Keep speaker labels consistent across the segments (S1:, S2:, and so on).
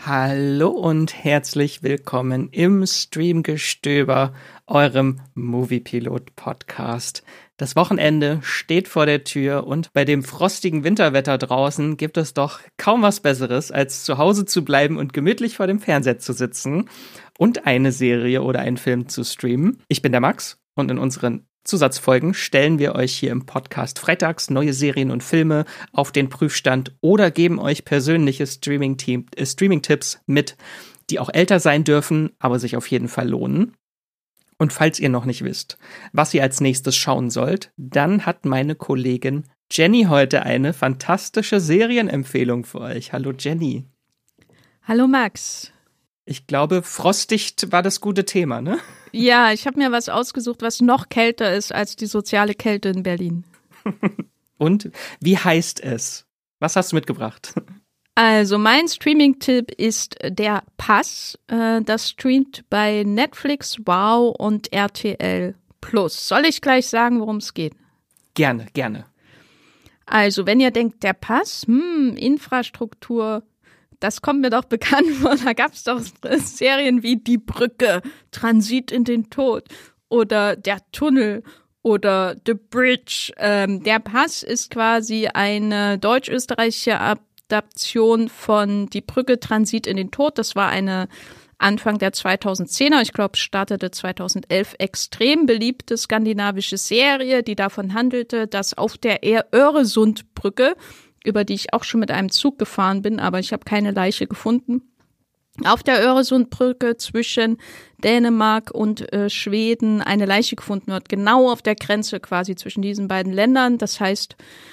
S1: Hallo und herzlich willkommen im Streamgestöber, eurem Moviepilot-Podcast. Das Wochenende steht vor der Tür und bei dem frostigen Winterwetter draußen gibt es doch kaum was Besseres, als zu Hause zu bleiben und gemütlich vor dem Fernseher zu sitzen und eine Serie oder einen Film zu streamen. Ich bin der Max und in unseren Zusatzfolgen stellen wir euch hier im Podcast freitags neue Serien und Filme auf den Prüfstand oder geben euch persönliche Streaming-Tipps mit, die auch älter sein dürfen, aber sich auf jeden Fall lohnen. Und falls ihr noch nicht wisst, was ihr als nächstes schauen sollt, dann hat meine Kollegin Jenny heute eine fantastische Serienempfehlung für euch. Hallo Jenny.
S2: Hallo Max.
S1: Ich glaube, frostig war das gute Thema, ne?
S2: Ja, ich habe mir was ausgesucht, was noch kälter ist als die soziale Kälte in Berlin.
S1: Und wie heißt es? Was hast du mitgebracht?
S2: Also mein Streaming-Tipp ist Der Pass. Das streamt bei Netflix, Wow und RTL Plus. Soll ich gleich sagen, worum es geht?
S1: Gerne, gerne.
S2: Also wenn ihr denkt, Der Pass, Infrastruktur, das kommt mir doch bekannt vor. Da gab es doch Serien wie Die Brücke, Transit in den Tod oder Der Tunnel oder The Bridge. Der Pass ist quasi eine deutsch-österreichische Adaption von Die Brücke, Transit in den Tod. Das war eine Anfang der 2010er, ich glaube startete 2011, extrem beliebte skandinavische Serie, die davon handelte, dass auf der Öresundbrücke, über die ich auch schon mit einem Zug gefahren bin, aber ich habe keine Leiche gefunden, auf der Öresundbrücke zwischen Dänemark und Schweden eine Leiche gefunden wird, genau auf der Grenze quasi zwischen diesen beiden Ländern. Das heißt,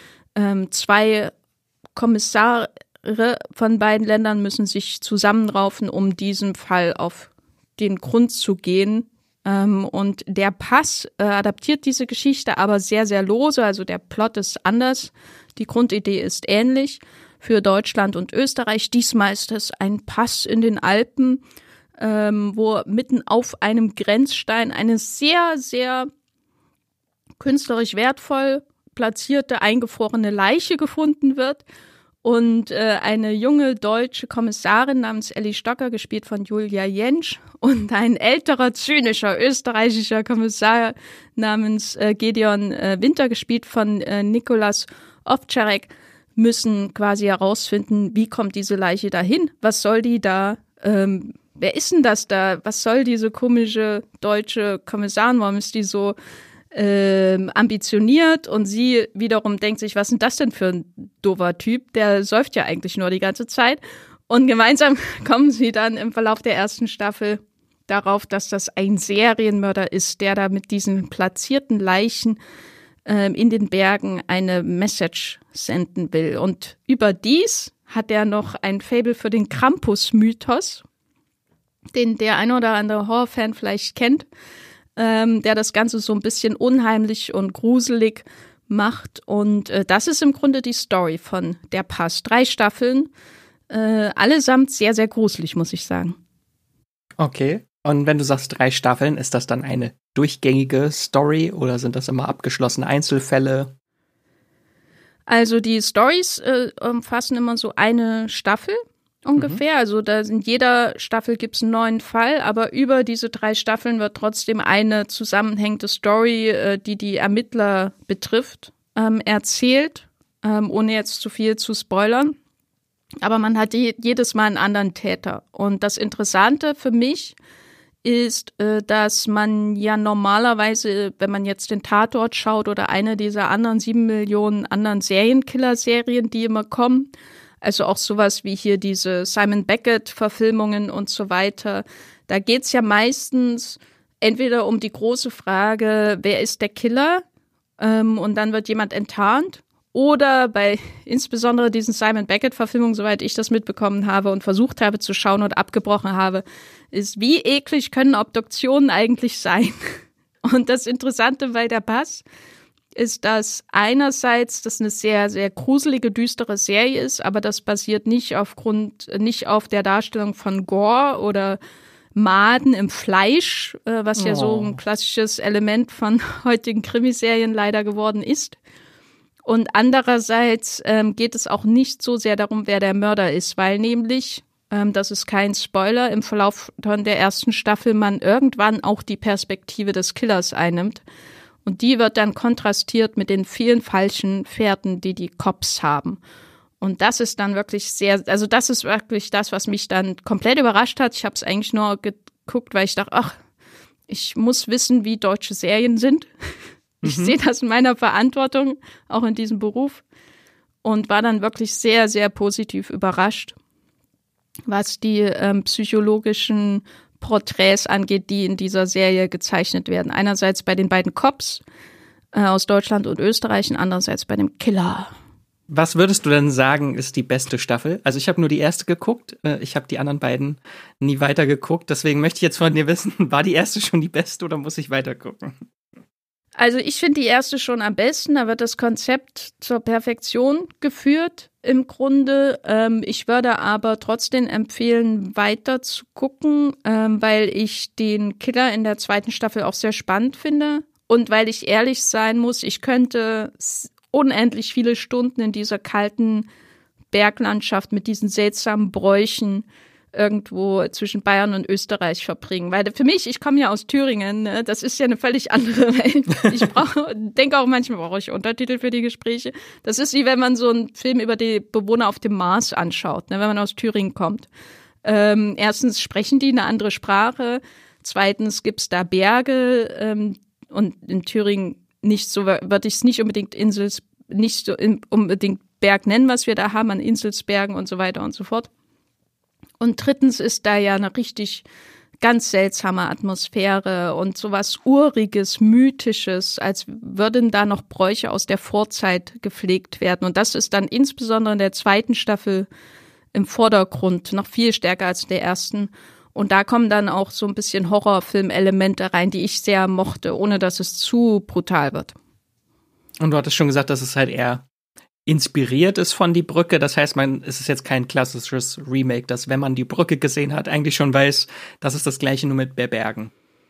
S2: zwei Kommissare von beiden Ländern müssen sich zusammenraufen, um diesem Fall auf den Grund zu gehen. Und Der Pass adaptiert diese Geschichte aber sehr, sehr lose, also der Plot ist anders. Die Grundidee ist ähnlich für Deutschland und Österreich. Diesmal ist es ein Pass in den Alpen, wo mitten auf einem Grenzstein eine sehr, sehr künstlerisch wertvoll platzierte, eingefrorene Leiche gefunden wird. Und eine junge deutsche Kommissarin namens Elli Stocker, gespielt von Julia Jentsch, und ein älterer, zynischer österreichischer Kommissar namens Gedeon Winter, gespielt von Nikolas Ovtcharek, müssen quasi herausfinden, wie kommt diese Leiche dahin? Was soll die da? Wer ist denn das da? Was soll diese komische deutsche Kommissarin? Warum ist die so ambitioniert? Und sie wiederum denkt sich, was ist denn das denn für ein doofer Typ? Der säuft ja eigentlich nur die ganze Zeit. Und gemeinsam kommen sie dann im Verlauf der ersten Staffel darauf, dass das ein Serienmörder ist, der da mit diesen platzierten Leichen in den Bergen eine Message senden will. Und überdies hat er noch ein Faible für den Krampus-Mythos, den der ein oder andere Horrorfan vielleicht kennt, der das Ganze so ein bisschen unheimlich und gruselig macht. Und das ist im Grunde die Story von Der Pass. 3 Staffeln, allesamt sehr, sehr gruselig, muss ich sagen.
S1: Okay. Und wenn du sagst 3 Staffeln, ist das dann eine durchgängige Story oder sind das immer abgeschlossene Einzelfälle? Also
S2: die Stories umfassen immer so eine Staffel ungefähr. Also in jeder Staffel gibt es einen neuen Fall, aber über diese 3 Staffeln wird trotzdem eine zusammenhängende Story, die die Ermittler betrifft, erzählt, ohne jetzt zu viel zu spoilern. Aber man hat jedes Mal einen anderen Täter. Und das Interessante für mich ist, dass man ja normalerweise, wenn man jetzt den Tatort schaut oder eine dieser anderen 7 Millionen anderen Serienkiller-Serien, die immer kommen, also auch sowas wie hier diese Simon Beckett-Verfilmungen und so weiter, da geht's ja meistens entweder um die große Frage, wer ist der Killer? Und dann wird jemand enttarnt. Oder bei insbesondere diesen Simon Beckett-Verfilmungen, soweit ich das mitbekommen habe und versucht habe zu schauen und abgebrochen habe, ist, wie eklig können Obduktionen eigentlich sein? Und das Interessante bei Der Pass ist, dass einerseits das eine sehr, sehr gruselige, düstere Serie ist, aber das basiert nicht auf der Darstellung von Gore oder Maden im Fleisch, was ja so ein klassisches Element von heutigen Krimiserien leider geworden ist. Und andererseits geht es auch nicht so sehr darum, wer der Mörder ist, weil nämlich Das ist kein Spoiler, im Verlauf der ersten Staffel man irgendwann auch die Perspektive des Killers einnimmt. Und die wird dann kontrastiert mit den vielen falschen Fährten, die die Cops haben. Und das ist dann wirklich das ist wirklich das, was mich dann komplett überrascht hat. Ich habe es eigentlich nur geguckt, weil ich dachte, ich muss wissen, wie deutsche Serien sind. Ich sehe das in meiner Verantwortung, auch in diesem Beruf. Und war dann wirklich sehr, sehr positiv überrascht, was die psychologischen Porträts angeht, die in dieser Serie gezeichnet werden. Einerseits bei den beiden Cops aus Deutschland und Österreich und andererseits bei dem Killer.
S1: Was würdest du denn sagen, ist die beste Staffel? Also ich habe nur die erste geguckt, ich habe die anderen beiden nie weiter geguckt, deswegen möchte ich jetzt von dir wissen, war die erste schon die beste oder muss ich weiter gucken?
S2: Also ich finde die erste schon am besten, da wird das Konzept zur Perfektion geführt im Grunde. Ich würde aber trotzdem empfehlen, weiter zu gucken, weil ich den Killer in der zweiten Staffel auch sehr spannend finde und weil ich ehrlich sein muss, ich könnte unendlich viele Stunden in dieser kalten Berglandschaft mit diesen seltsamen Bräuchen irgendwo zwischen Bayern und Österreich verbringen. Weil für mich, ich komme ja aus Thüringen, ne? Das ist ja eine völlig andere Welt. Ich denke auch manchmal, brauche ich Untertitel für die Gespräche. Das ist wie wenn man so einen Film über die Bewohner auf dem Mars anschaut, ne? Wenn man aus Thüringen kommt. Erstens sprechen die eine andere Sprache. Zweitens gibt's da Berge und in Thüringen nicht so, würde ich es nicht unbedingt unbedingt Berg nennen, was wir da haben an Inselsbergen und so weiter und so fort. Und drittens ist da ja eine richtig ganz seltsame Atmosphäre und sowas Uriges, Mythisches, als würden da noch Bräuche aus der Vorzeit gepflegt werden. Und das ist dann insbesondere in der zweiten Staffel im Vordergrund, noch viel stärker als in der ersten. Und da kommen dann auch so ein bisschen Horrorfilm-Elemente rein, die ich sehr mochte, ohne dass es zu brutal wird.
S1: Und du hattest schon gesagt, dass es halt eher inspiriert ist von Die Brücke. Das heißt, es ist jetzt kein klassisches Remake, dass, wenn man Die Brücke gesehen hat, eigentlich schon weiß, das ist das Gleiche, nur mit Bergen.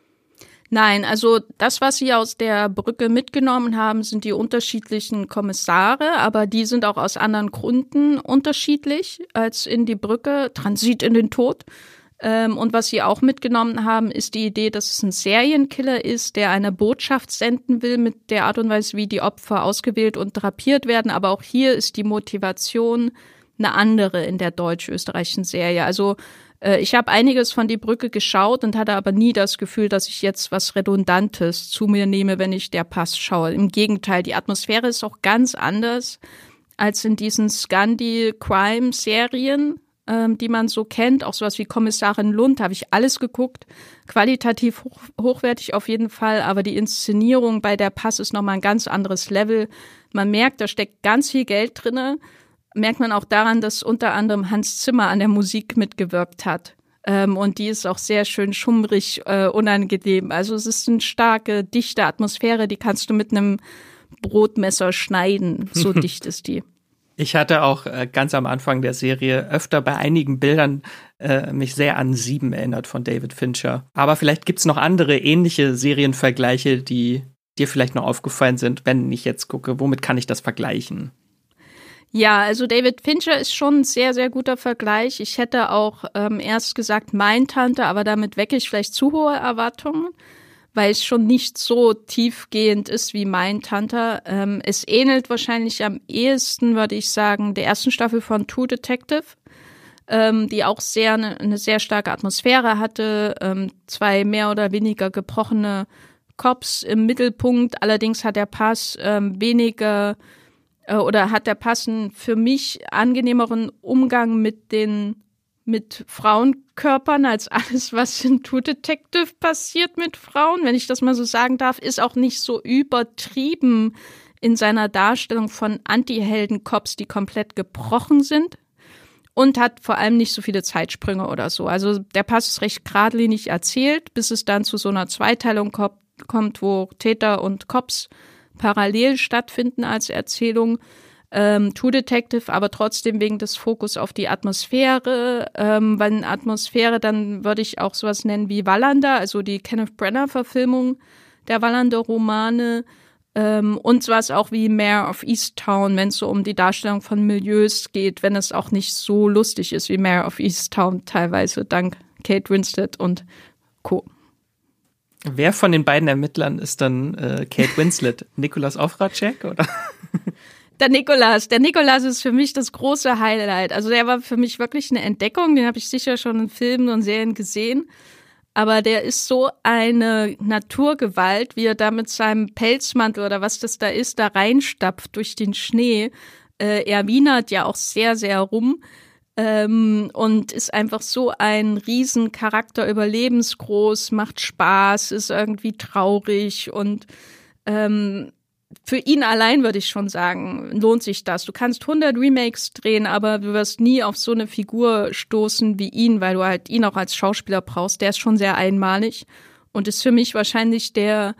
S2: Nein, also das, was sie aus der Brücke mitgenommen haben, sind die unterschiedlichen Kommissare, aber die sind auch aus anderen Gründen unterschiedlich als in Die Brücke, Transit in den Tod. Und was sie auch mitgenommen haben, ist die Idee, dass es ein Serienkiller ist, der eine Botschaft senden will mit der Art und Weise, wie die Opfer ausgewählt und drapiert werden. Aber auch hier ist die Motivation eine andere in der deutsch-österreichischen Serie. Also ich habe einiges von Die Brücke geschaut und hatte aber nie das Gefühl, dass ich jetzt was Redundantes zu mir nehme, wenn ich Der Pass schaue. Im Gegenteil, die Atmosphäre ist auch ganz anders als in diesen Scandi-Crime-Serien, die man so kennt, auch sowas wie Kommissarin Lund, habe ich alles geguckt, qualitativ hochwertig auf jeden Fall, aber die Inszenierung bei Der Pass ist nochmal ein ganz anderes Level. Man merkt, da steckt ganz viel Geld drinne, merkt man auch daran, dass unter anderem Hans Zimmer an der Musik mitgewirkt hat. Und die ist auch sehr schön schummrig, unangenehm. Also es ist eine starke, dichte Atmosphäre, die kannst du mit einem Brotmesser schneiden, so dicht ist die.
S1: Ich hatte auch ganz am Anfang der Serie öfter bei einigen Bildern mich sehr an 7 erinnert von David Fincher. Aber vielleicht gibt's noch andere ähnliche Serienvergleiche, die dir vielleicht noch aufgefallen sind, wenn ich jetzt gucke, womit kann ich das vergleichen?
S2: Ja, also David Fincher ist schon ein sehr, sehr guter Vergleich. Ich hätte auch erst gesagt Mindhunter, aber damit wecke ich vielleicht zu hohe Erwartungen, weil es schon nicht so tiefgehend ist wie Mindhunter. Es ähnelt wahrscheinlich am ehesten, würde ich sagen, der ersten Staffel von True Detective, die auch eine sehr starke Atmosphäre hatte, 2 mehr oder weniger gebrochene Cops im Mittelpunkt. Allerdings hat der Pass einen für mich angenehmeren Umgang mit Frauenkörpern als alles, was in True Detective passiert mit Frauen, wenn ich das mal so sagen darf, ist auch nicht so übertrieben in seiner Darstellung von Anti-Helden-Cops, die komplett gebrochen sind und hat vor allem nicht so viele Zeitsprünge oder so. Also der Pass ist recht geradlinig erzählt, bis es dann zu so einer Zweiteilung kommt, wo Täter und Cops parallel stattfinden als Erzählung. True Detective, aber trotzdem wegen des Fokus auf die Atmosphäre. Weil Atmosphäre, dann würde ich auch sowas nennen wie Wallander, also die Kenneth Branagh-Verfilmung der Wallander-Romane. Und zwar ist auch wie Mare of Easttown, wenn es so um die Darstellung von Milieus geht, wenn es auch nicht so lustig ist wie Mare of Easttown teilweise, dank Kate Winslet und Co.
S1: Wer von den beiden Ermittlern ist dann Kate Winslet? Nicolas Ofracek, oder?
S2: Der Nicolas ist für mich das große Highlight. Also der war für mich wirklich eine Entdeckung, den habe ich sicher schon in Filmen und Serien gesehen. Aber der ist so eine Naturgewalt, wie er da mit seinem Pelzmantel oder was das da ist, da reinstapft durch den Schnee. Er wienert ja auch sehr, sehr rum und ist einfach so ein Riesencharakter, überlebensgroß, macht Spaß, ist irgendwie traurig und für ihn allein würde ich schon sagen, lohnt sich das. Du kannst 100 Remakes drehen, aber du wirst nie auf so eine Figur stoßen wie ihn, weil du halt ihn auch als Schauspieler brauchst. Der ist schon sehr einmalig und ist für mich wahrscheinlich der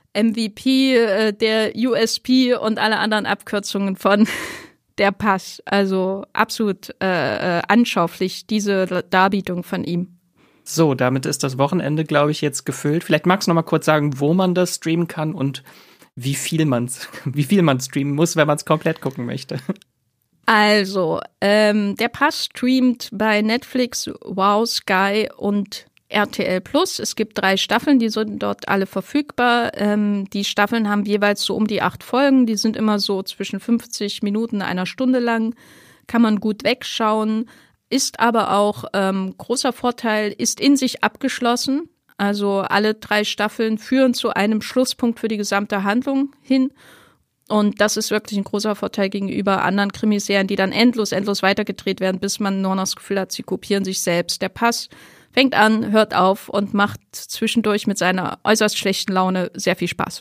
S2: MVP, der USP und alle anderen Abkürzungen von Der Pass. Also absolut anschaulich, diese Darbietung von ihm.
S1: So, damit ist das Wochenende, glaube ich, jetzt gefüllt. Vielleicht magst du noch mal kurz sagen, wo man das streamen kann und wie viel man streamen muss, wenn man es komplett gucken möchte.
S2: Also, der Pass streamt bei Netflix, Wow, Sky und RTL Plus. Es gibt 3 Staffeln, die sind dort alle verfügbar. Die Staffeln haben jeweils so um die 8 Folgen. Die sind immer so zwischen 50 Minuten, einer Stunde lang. Kann man gut wegschauen. Ist aber auch großer Vorteil, ist in sich abgeschlossen. Also alle 3 Staffeln führen zu einem Schlusspunkt für die gesamte Handlung hin. Und das ist wirklich ein großer Vorteil gegenüber anderen Krimiserien, die dann endlos weitergedreht werden, bis man nur noch das Gefühl hat, sie kopieren sich selbst. Der Pass fängt an, hört auf und macht zwischendurch mit seiner äußerst schlechten Laune sehr viel Spaß.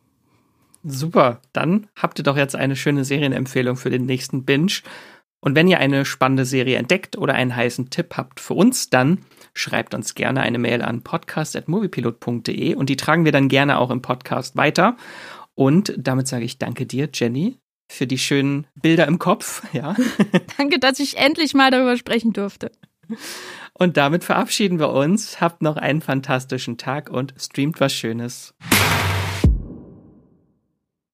S1: Super, dann habt ihr doch jetzt eine schöne Serienempfehlung für den nächsten Binge. Und wenn ihr eine spannende Serie entdeckt oder einen heißen Tipp habt für uns, dann schreibt uns gerne eine Mail an podcast@moviepilot.de und die tragen wir dann gerne auch im Podcast weiter. Und damit sage ich danke dir, Jenny, für die schönen Bilder im Kopf. Ja.
S2: Danke, dass ich endlich mal darüber sprechen durfte.
S1: Und damit verabschieden wir uns. Habt noch einen fantastischen Tag und streamt was Schönes.